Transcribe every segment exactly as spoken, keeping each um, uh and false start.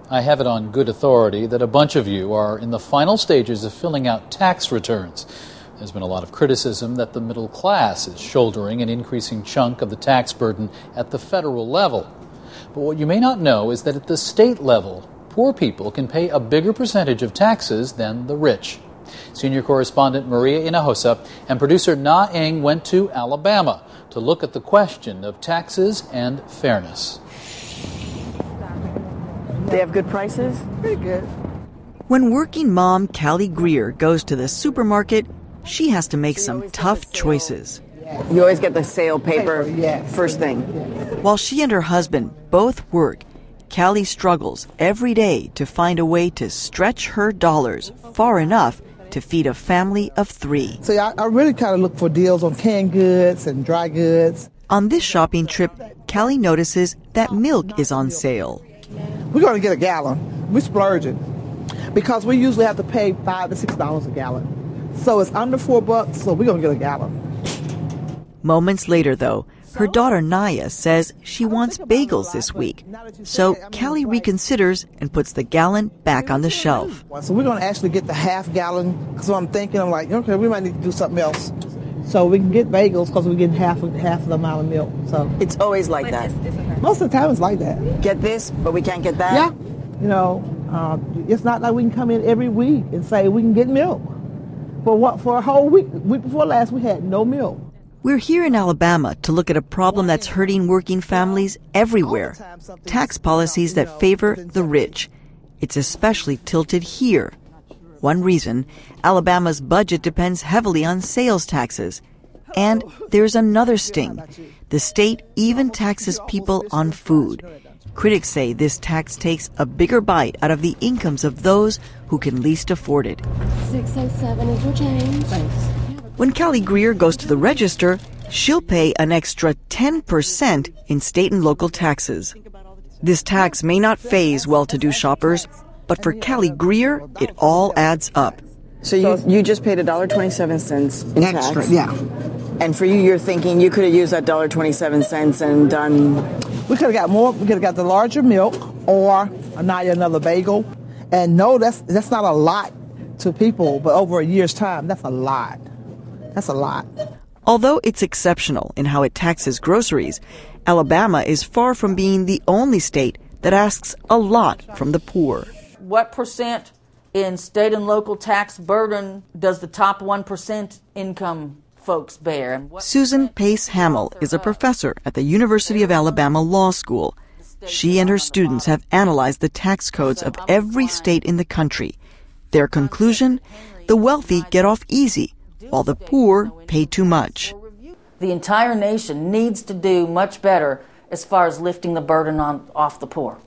I have it on good authority that a bunch of you are in the final stages of filling out tax returns. There's been a lot of criticism that the middle class is shouldering an increasing chunk of the tax burden at the federal level. But what you may not know is that at the state level, poor people can pay a bigger percentage of taxes than the rich. Senior correspondent Maria Hinojosa and producer Na Eng went to Alabama to look at the question of taxes and fairness. They have good prices? Pretty good. When working mom Callie Greer goes to the supermarket, she has to make some tough choices. You always get the sale paper first thing. While she and her husband both work, Callie struggles every day to find a way to stretch her dollars far enough to feed a family of three. So I, I really kind of look for deals on canned goods and dry goods. On this shopping trip, Callie notices that milk is on sale. We're going to get a gallon. We're splurging because we usually have to pay five to six dollars a gallon. So it's under four bucks, so we're going to get a gallon. Moments later, though, her daughter Naya says she wants bagels this week. So Callie reconsiders and puts the gallon back on the shelf. So we're going to actually get the half gallon. So I'm thinking, I'm like, okay, we might need to do something else. So we can get bagels because we're getting half of, half of the amount of milk. So it's always like that. Most of the time it's like that. Get this, but we can't get that? Yeah. You know, uh, it's not like we can come in every week and say we can get milk. For what? For a whole week. Week before last, we had no milk. We're here in Alabama to look at a problem that's hurting working families everywhere. Tax policies that favor the rich. It's especially tilted here. One reason, Alabama's budget depends heavily on sales taxes. And there's another sting. The state even taxes people on food. Critics say this tax takes a bigger bite out of the incomes of those who can least afford it. six oh seven is your change. Thanks. When Callie Greer goes to the register, she'll pay an extra ten percent in state and local taxes. This tax may not faze well-to-do shoppers, but for Callie Greer, it all adds up. So you you just paid one dollar and twenty-seven cents in Extra, tax? yeah. And for you, you're thinking you could have used that one dollar and twenty-seven cents and done... We could have got more. We could have got the larger milk or another bagel. And no, that's that's not a lot to people, but over a year's time, that's a lot. That's a lot. Although it's exceptional in how it taxes groceries, Alabama is far from being the only state that asks a lot from the poor. What percent in state and local tax burden does the top one percent income folks bear? Susan Pace Hamill is a professor at the University of Alabama Law School. She and her students have analyzed the tax codes of every state in the country. Their conclusion? The wealthy get off easy, while the poor pay too much. The entire nation needs to do much better as far as lifting the burden on off the poor.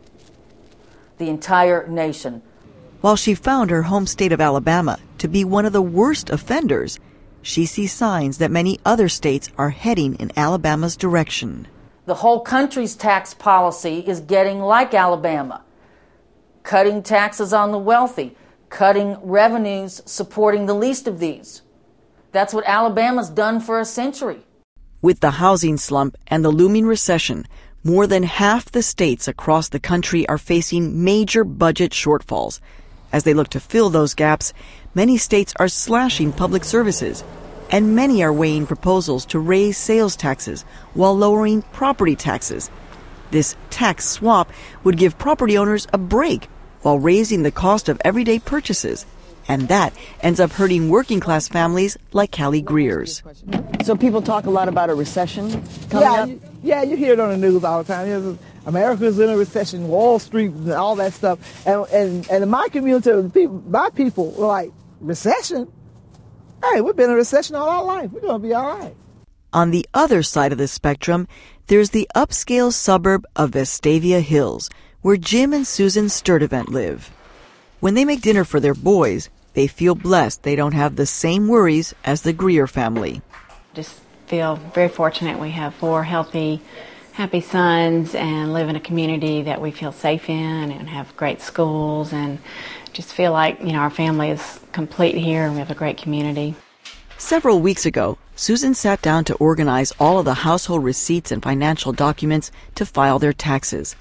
The entire nation. While she found her home state of Alabama to be one of the worst offenders, she sees signs that many other states are heading in Alabama's direction. The whole country's tax policy is getting like Alabama, cutting taxes on the wealthy, cutting revenues supporting the least of these. That's what Alabama's done for a century. With the housing slump and the looming recession, more than half the states across the country are facing major budget shortfalls. As they look to fill those gaps, many states are slashing public services, and many are weighing proposals to raise sales taxes while lowering property taxes. This tax swap would give property owners a break while raising the cost of everyday purchases. And that ends up hurting working-class families like Callie Greer's. So people talk a lot about a recession coming yeah, up? You, yeah, you hear it on the news all the time. America's in a recession, Wall Street, and all that stuff. And and, and in my community, the people, my people were like, recession? Hey, we've been in a recession all our life. We're going to be all right. On the other side of the spectrum, there's the upscale suburb of Vestavia Hills, where Jim and Susan Sturdivant live. When they make dinner for their boys, they feel blessed they don't have the same worries as the Greer family. Just feel very fortunate we have four healthy, happy sons and live in a community that we feel safe in and have great schools and just feel like, you know, our family is complete here and we have a great community. Several weeks ago, Susan sat down to organize all of the household receipts and financial documents to file their taxes.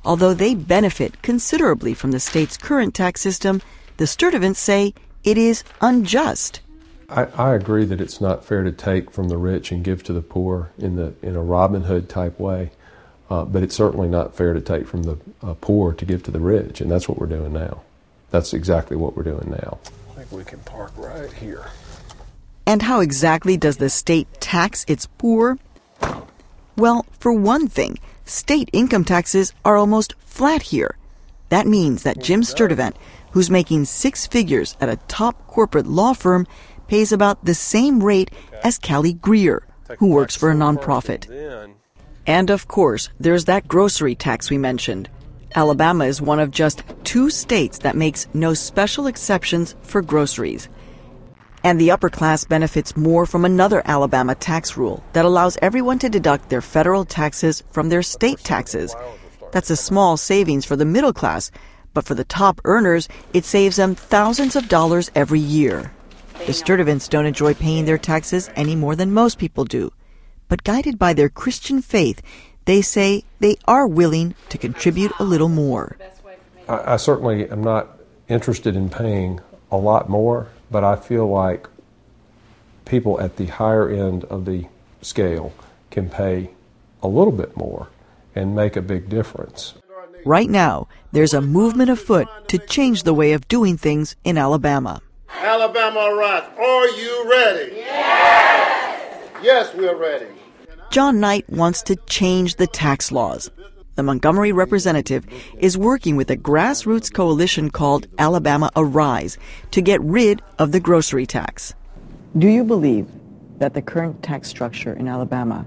Although they benefit considerably from the state's current tax system, the Sturdivants say it is unjust. I, I agree that it's not fair to take from the rich and give to the poor in the in a Robin Hood type way, uh, but it's certainly not fair to take from the uh, poor to give to the rich, and that's what we're doing now. That's exactly what we're doing now. I think we can park right here. And how exactly does the state tax its poor? Well, for one thing, state income taxes are almost flat here. That means that Jim Sturdivant, who's making six figures at a top corporate law firm, pays about the same rate as Callie Greer, who works for a nonprofit. And of course, there's that grocery tax we mentioned. Alabama is one of just two states that makes no special exceptions for groceries. And the upper class benefits more from another Alabama tax rule that allows everyone to deduct their federal taxes from their state taxes. That's a small savings for the middle class, but for the top earners, it saves them thousands of dollars every year. The Sturdivants don't enjoy paying their taxes any more than most people do. But guided by their Christian faith, they say they are willing to contribute a little more. I, I certainly am not interested in paying a lot more, but I feel like people at the higher end of the scale can pay a little bit more and make a big difference. Right now, there's a movement afoot to change the way of doing things in Alabama. Alabama Rise, are you ready? Yes! Yes, we're ready. John Knight wants to change the tax laws. The Montgomery representative is working with a grassroots coalition called Alabama Arise to get rid of the grocery tax. Do you believe that the current tax structure in Alabama,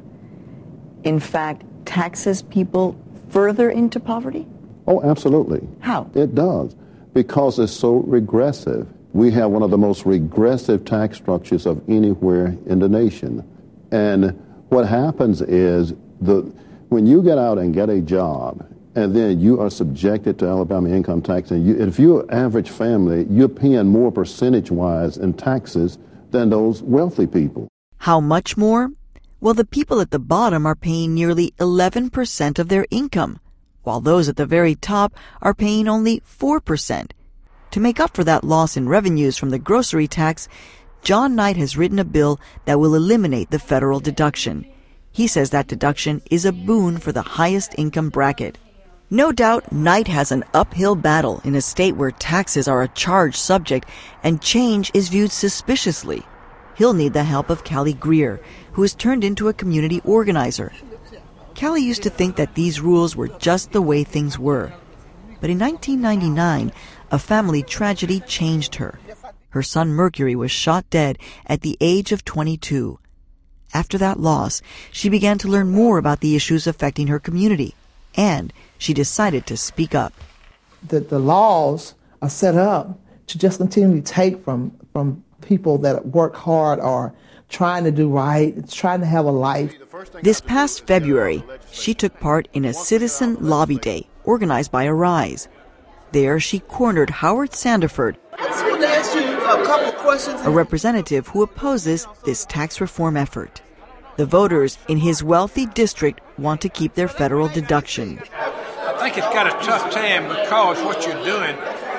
in fact, taxes people further into poverty? Oh, absolutely. How? It does, because it's so regressive. We have one of the most regressive tax structures of anywhere in the nation. And what happens is the when you get out and get a job, and then you are subjected to Alabama income tax, and you, if you're an average family, you're paying more percentage-wise in taxes than those wealthy people. How much more? Well, the people at the bottom are paying nearly eleven percent of their income, while those at the very top are paying only four percent. To make up for that loss in revenues from the grocery tax, John Knight has written a bill that will eliminate the federal deduction. He says that deduction is a boon for the highest income bracket. No doubt, Knight has an uphill battle in a state where taxes are a charged subject and change is viewed suspiciously. He'll need the help of Callie Greer, who has turned into a community organizer. Callie used to think that these rules were just the way things were. But in nineteen ninety-nine, a family tragedy changed her. Her son Mercury was shot dead at the age of twenty-two. After that loss, she began to learn more about the issues affecting her community, and she decided to speak up. The, the laws are set up to just continually take from, from people that work hard or trying to do right, trying to have a life. This past February, she took part in a citizen lobby day organized by Arise. There, she cornered Howard Sanderford, I just want to ask you a couple of questions. a representative who opposes this tax reform effort. The voters in his wealthy district want to keep their federal deduction. I think it's got a tough time because what you're doing,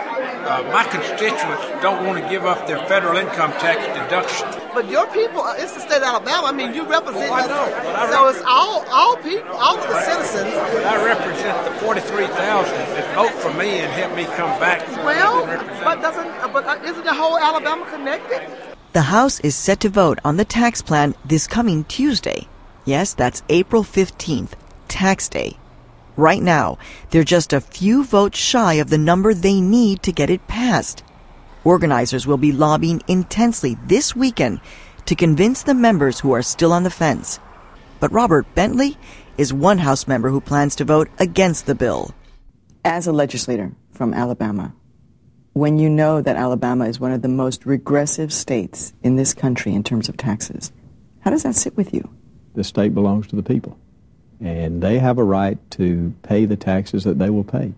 uh, my constituents don't want to give up their federal income tax deduction. But your people, it's the state of Alabama. I mean, you represent. Oh, I know. But I so it's all all people, all of the citizens. But I represent the forty-three thousand that vote for me and help me come back. So Well, but doesn't but isn't the whole Alabama connected? The House is set to vote on the tax plan this coming Tuesday. Yes, that's April fifteenth, Tax Day. Right now, they're just a few votes shy of the number they need to get it passed. Organizers will be lobbying intensely this weekend to convince the members who are still on the fence. But Robert Bentley is one House member who plans to vote against the bill. As a legislator from Alabama, when you know that Alabama is one of the most regressive states in this country in terms of taxes, how does that sit with you? The state belongs to the people, and they have a right to pay the taxes that they will pay.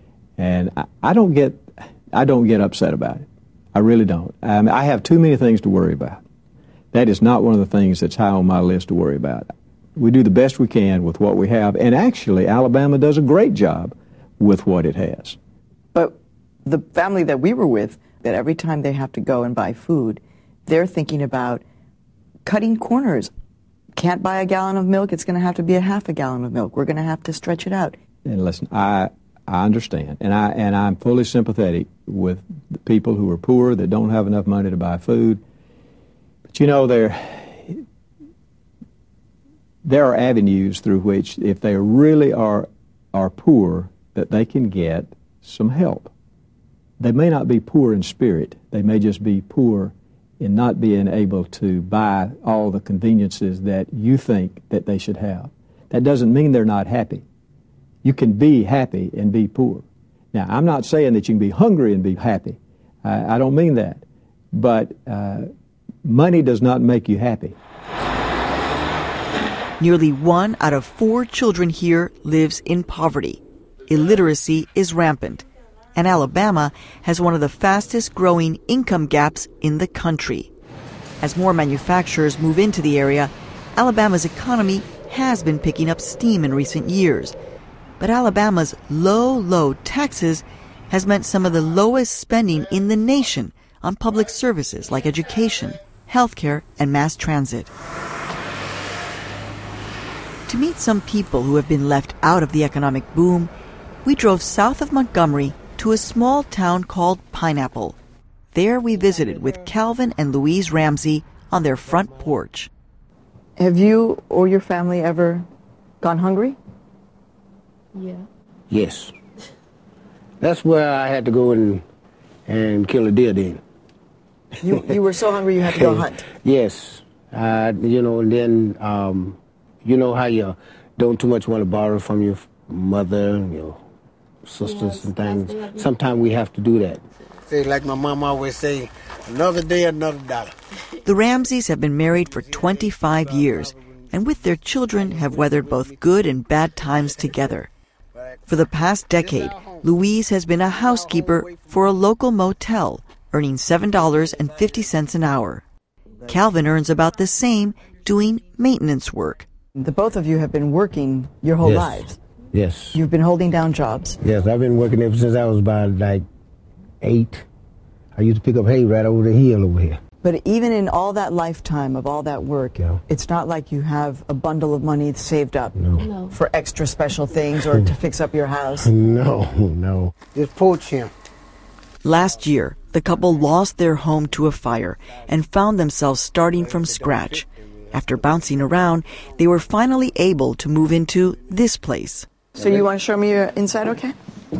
And I, I don't get, I don't get upset about it. I really don't. I mean, I have too many things to worry about. That is not one of the things that's high on my list to worry about. We do the best we can with what we have, and actually, Alabama does a great job with what it has. But the family that we were with, that every time they have to go and buy food, they're thinking about cutting corners. Can't buy a gallon of milk, it's going to have to be a half a gallon of milk. We're going to have to stretch it out. And listen, I I understand, and I and I'm fully sympathetic with the people who are poor that don't have enough money to buy food. But you know, there there are avenues through which, if they really are are poor, that they can get some help. They may not be poor in spirit; they may just be poor in not being able to buy all the conveniences that you think that they should have. That doesn't mean they're not happy. You can be happy and be poor. Now, I'm not saying that you can be hungry and be happy. I, I don't mean that. But uh, money does not make you happy. Nearly one out of four children here lives in poverty. Illiteracy is rampant. And Alabama has one of the fastest growing income gaps in the country. As more manufacturers move into the area, Alabama's economy has been picking up steam in recent years. But Alabama's low, low taxes has meant some of the lowest spending in the nation on public services like education, healthcare, and mass transit. To meet some people who have been left out of the economic boom, we drove south of Montgomery to a small town called Pineapple. There we visited with Calvin and Louise Ramsey on their front porch. Have you or your family ever gone hungry? Yeah. Yes. That's where I had to go and and kill a deer then. You you were so hungry you had to go hunt? Yes. Uh, you know, and then, um, you know how you don't too much want to borrow from your mother, your sisters yes, and things. Sometimes we have to do that. Say, like my mom always say, another day, another dollar. The Ramseys have been married for twenty-five years, and with their children have weathered both good and bad times together. For the past decade, Louise has been a housekeeper for a local motel, earning seven dollars and fifty cents an hour. Calvin earns about the same doing maintenance work. The both of you have been working your whole yes. lives. Yes. You've been holding down jobs. Yes, I've been working ever since I was about like eight. I used to pick up hay right over the hill over here. But even in all that lifetime of all that work, yeah. it's not like you have a bundle of money saved up no. No. for extra special things or to fix up your house. No, no. Just poach him. Last year, the couple lost their home to a fire and found themselves starting from scratch. After bouncing around, they were finally able to move into this place. So you want to show me your inside, okay?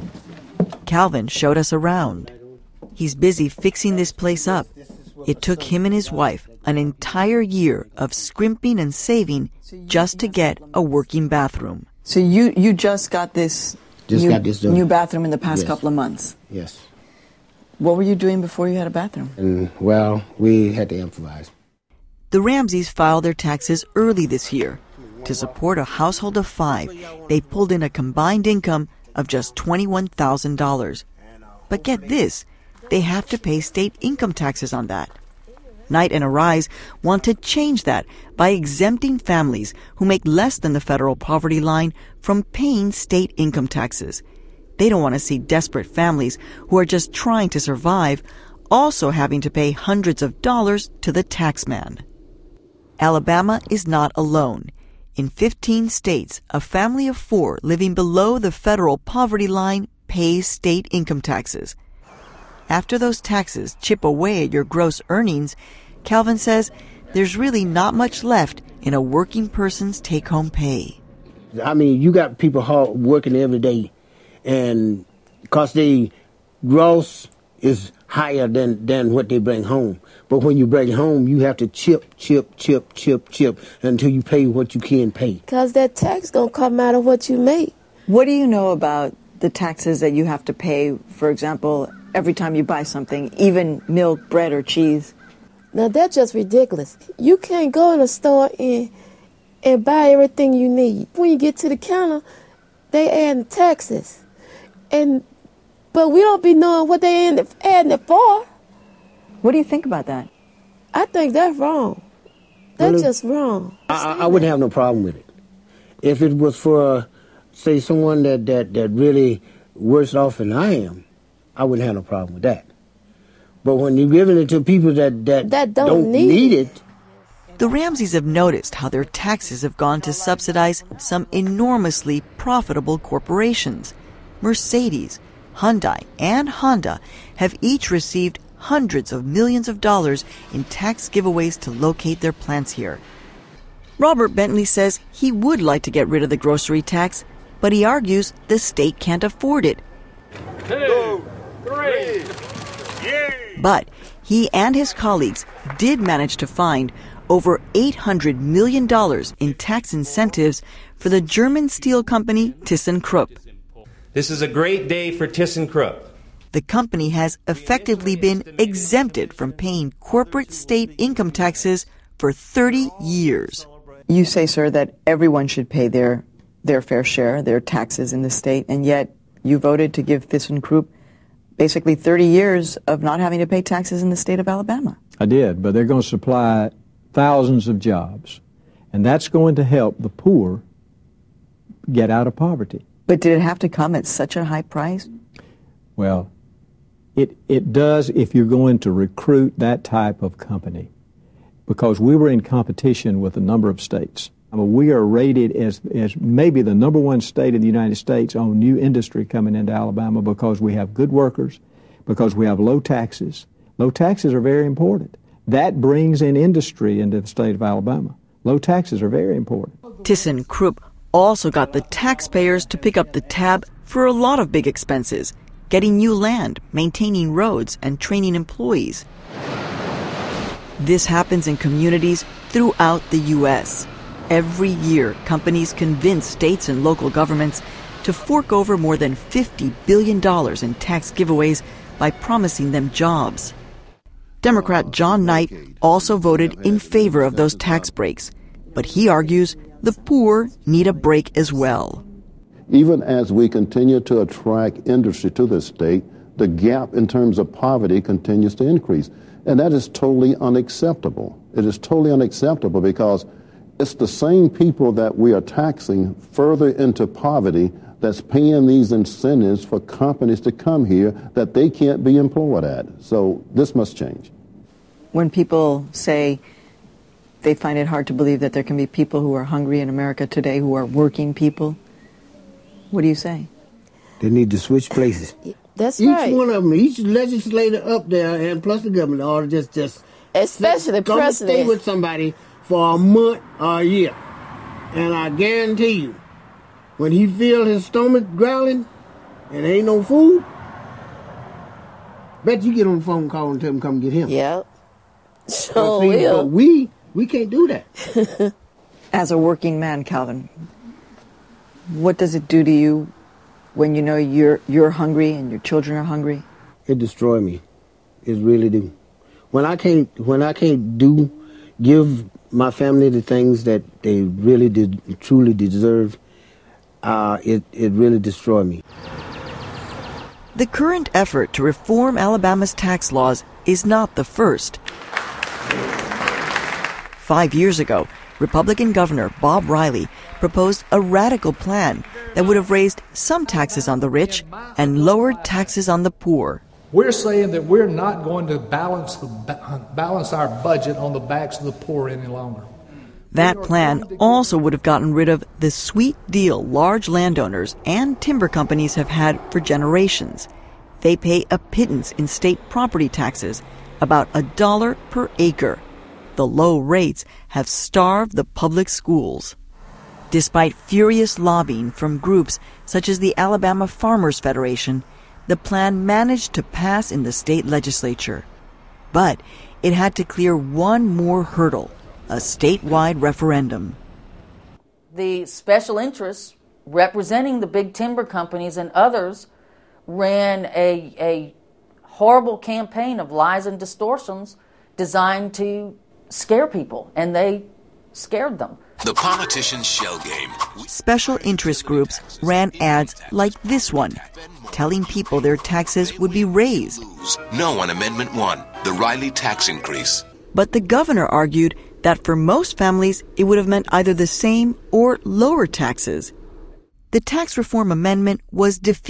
Calvin showed us around. He's busy fixing this place up. It took him and his wife an entire year of scrimping and saving just to get a working bathroom. So you, you just got this, just new, got this new bathroom in the past yes. couple of months? Yes. What were you doing before you had a bathroom? And, well, we had to improvise. The Ramseys filed their taxes early this year. To support a household of five, they pulled in a combined income of just twenty-one thousand dollars. But get this, they have to pay state income taxes on that. Knight and Arise want to change that by exempting families who make less than the federal poverty line from paying state income taxes. They don't want to see desperate families who are just trying to survive also having to pay hundreds of dollars to the tax man. Alabama is not alone. In fifteen states, a family of four living below the federal poverty line pays state income taxes. After those taxes chip away at your gross earnings, Calvin says there's really not much left in a working person's take-home pay. I mean, you got people hard working every day, and because they gross is higher than, than what they bring home. But when you bring home, you have to chip, chip, chip, chip, chip until you pay what you can pay. Because that tax going to come out of what you make. What do you know about the taxes that you have to pay, for example, every time you buy something, even milk, bread, or cheese? Now, that's just ridiculous. You can't go in a store and, and buy everything you need. When you get to the counter, they add the taxes. And But we don't be knowing what they adding it for. What do you think about that? I think that's wrong. That's well, just wrong. I, I wouldn't have no problem with it. If it was for, say, someone that, that, that really worse off than I am, I wouldn't have no problem with that. But when you're giving it to people that, that, that don't, don't need, need it. The Ramseys have noticed how their taxes have gone to subsidize some enormously profitable corporations. Mercedes, Hyundai, and Honda have each received hundreds of millions of dollars in tax giveaways to locate their plants here. Robert Bentley says he would like to get rid of the grocery tax, but he argues the state can't afford it. Two, three, yeah. But he and his colleagues did manage to find over eight hundred million dollars in tax incentives for the German steel company ThyssenKrupp. This is a great day for ThyssenKrupp. The company has effectively been exempted from paying corporate state income taxes for thirty years. You say, sir, that everyone should pay their their fair share, their taxes in the state, and yet you voted to give ThyssenKrupp basically thirty years of not having to pay taxes in the state of Alabama. I did, but they're going to supply thousands of jobs, and that's going to help the poor get out of poverty. But did it have to come at such a high price? Well, it it does if you're going to recruit that type of company, because we were in competition with a number of states. I mean, we are rated as, as maybe the number one state in the United States on new industry coming into Alabama because we have good workers, because we have low taxes. Low taxes are very important. That brings in industry into the state of Alabama. Low taxes are very important. ThyssenKrupp also got the taxpayers to pick up the tab for a lot of big expenses, getting new land, maintaining roads, and training employees. This happens in communities throughout the U S Every year, companies convince states and local governments to fork over more than fifty billion dollars in tax giveaways by promising them jobs. Democrat John Knight also voted in favor of those tax breaks, but he argues the poor need a break as well. Even as we continue to attract industry to this state, the gap in terms of poverty continues to increase. And that is totally unacceptable. It is totally unacceptable because it's the same people that we are taxing further into poverty that's paying these incentives for companies to come here that they can't be employed at. So this must change. When people say they find it hard to believe that there can be people who are hungry in America today who are working people, what do you say? They need to switch places. That's each right. Each one of them, each legislator up there, and plus the governor, ought to just, just especially the president, stay with somebody for a month or a year. And I guarantee you, when he feel his stomach growling and ain't no food, bet you get on the phone call and tell him come get him. Yep. So see, will. But we, we can't do that. As a working man, Calvin, what does it do to you when you know you're you're hungry and your children are hungry? It destroys me. It really do. When I can't when I can't do give my family the things that they really did truly deserve, uh, it it really destroys me. The current effort to reform Alabama's tax laws is not the first. Five years ago, Republican Governor Bob Riley proposed a radical plan that would have raised some taxes on the rich and lowered taxes on the poor. We're saying that we're not going to balance the balance our budget on the backs of the poor any longer. That plan also would have gotten rid of the sweet deal large landowners and timber companies have had for generations. They pay a pittance in state property taxes, about a dollar per acre. The low rates have starved the public schools. Despite furious lobbying from groups such as the Alabama Farmers Federation, the plan managed to pass in the state legislature. But it had to clear one more hurdle, a statewide referendum. The special interests representing the big timber companies and others ran a, a horrible campaign of lies and distortions designed to scare people, and they scared them. The politician's shell game. Special interest groups ran ads like this one, telling people their taxes would be raised. No on Amendment one, the Riley tax increase. But the governor argued that for most families, it would have meant either the same or lower taxes. The tax reform amendment was defeated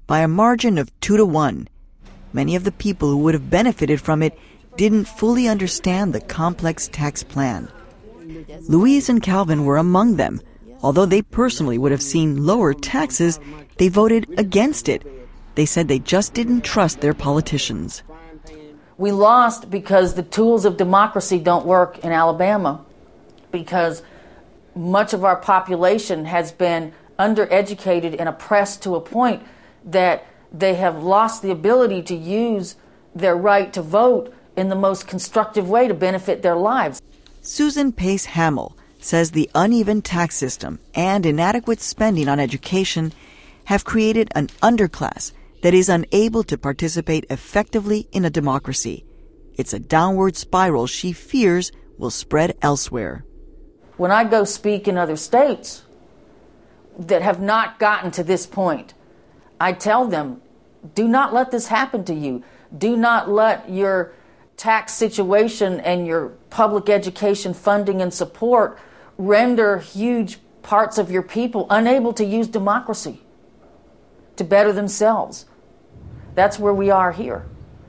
by a margin of two to one. Many of the people who would have benefited from it didn't fully understand the complex tax plan. Louise and Calvin were among them. Although they personally would have seen lower taxes, they voted against it. They said they just didn't trust their politicians. We lost because the tools of democracy don't work in Alabama, because much of our population has been undereducated and oppressed to a point that they have lost the ability to use their right to vote in the most constructive way to benefit their lives. Susan Pace Hamill says the uneven tax system and inadequate spending on education have created an underclass that is unable to participate effectively in a democracy. It's a downward spiral she fears will spread elsewhere. When I go speak in other states that have not gotten to this point, I tell them, do not let this happen to you. Do not let your tax situation and your public education funding and support render huge parts of your people unable to use democracy to better themselves. That's where we are here.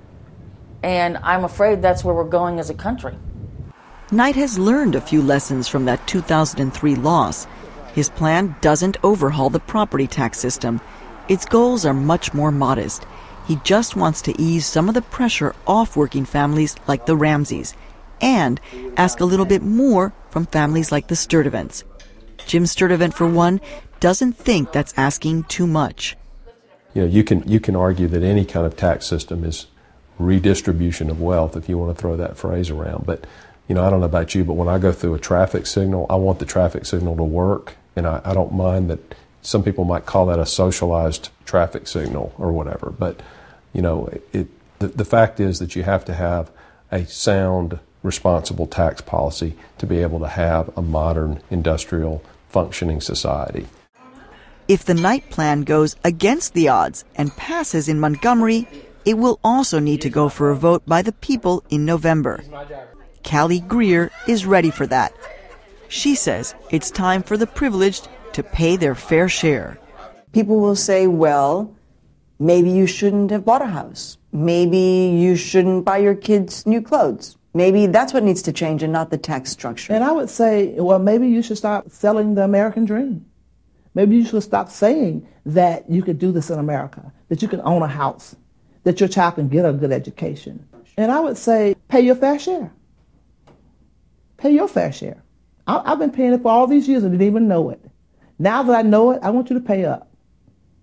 And I'm afraid that's where we're going as a country. Knight has learned a few lessons from that two thousand three loss. His plan doesn't overhaul the property tax system. Its goals are much more modest. He just wants to ease some of the pressure off working families like the Ramseys and ask a little bit more from families like the Sturdivants. Jim Sturdivant, for one, doesn't think that's asking too much. You know, you can you can argue that any kind of tax system is redistribution of wealth, if you want to throw that phrase around. But, you know, I don't know about you, but when I go through a traffic signal, I want the traffic signal to work, and I, I don't mind that some people might call that a socialized traffic signal or whatever. But, you know, it, the, the fact is that you have to have a sound, responsible tax policy to be able to have a modern, industrial, functioning society. If the Knight plan goes against the odds and passes in Montgomery, it will also need to go for a vote by the people in November. Callie Greer is ready for that. She says it's time for the privileged to pay their fair share. People will say, well, maybe you shouldn't have bought a house. Maybe you shouldn't buy your kids new clothes. Maybe that's what needs to change and not the tax structure. And I would say, well, maybe you should stop selling the American dream. Maybe you should stop saying that you could do this in America, that you can own a house, that your child can get a good education. And I would say, pay your fair share. Pay your fair share. I, I've been paying it for all these years and didn't even know it. Now that I know it, I want you to pay up.